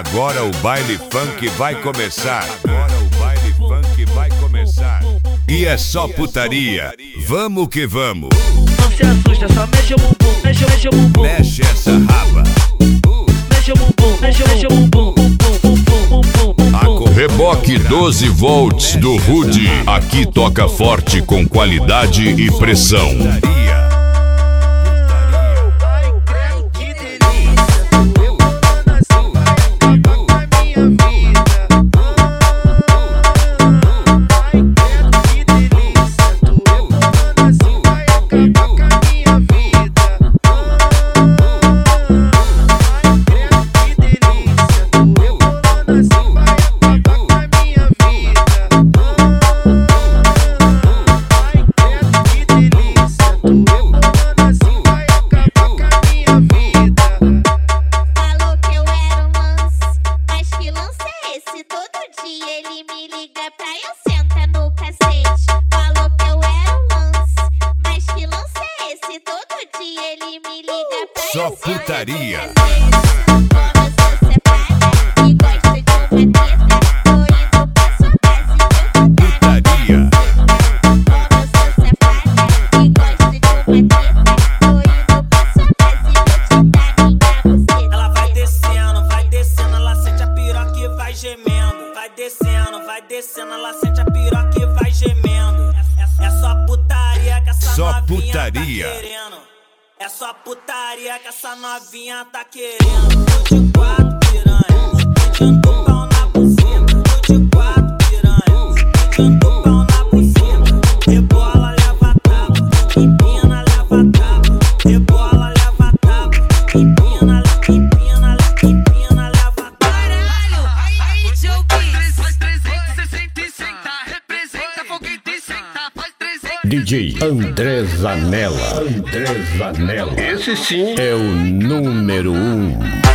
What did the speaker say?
Agora o baile funk vai começar. Agora o baile funk vai começar. E é só putaria. Vamos que vamos. Não se assusta, só mexe o bumbum, mexe o bumbum. Mexe essa raba. Mexe o bumbum, mexe o bumbum. Reboque 12 volts do Rude. Aqui toca forte com qualidade e pressão. Ele me liga pra eu sentar no cacete. Falou que eu era um lance, mas que lance é esse? Todo dia ele me liga pra eu Só sentar putaria. no cacete. Eu sou separada e gosto de uma treta. Tô indo pra sua casa e vou te dar. Putaria. Eu sou separada e gosto de uma treta. Tô indo pra sua casa e vou te dar minha buceta. Ela vai descendo, ela sente a piroca e vai gemendo. Vai descendo, ela sente a piroca e vai gemendo. É só putaria que essa Só novinha putaria. tá querendo. É só putaria que essa novinha tá querendo. Tô de quatro piranha, pedindo pau na buceta. Tô de quatro piranha, pedindo pau na buceta. Rebola, leva tapa, empina, leva tapa. Rebola, leva tapa, empina, empina, empina, leva tapa. Caralho, aí tio Bis. Faz 360, representa foguete e senta. Faz 300. DJ André Zanella. Esse sim é o número 1.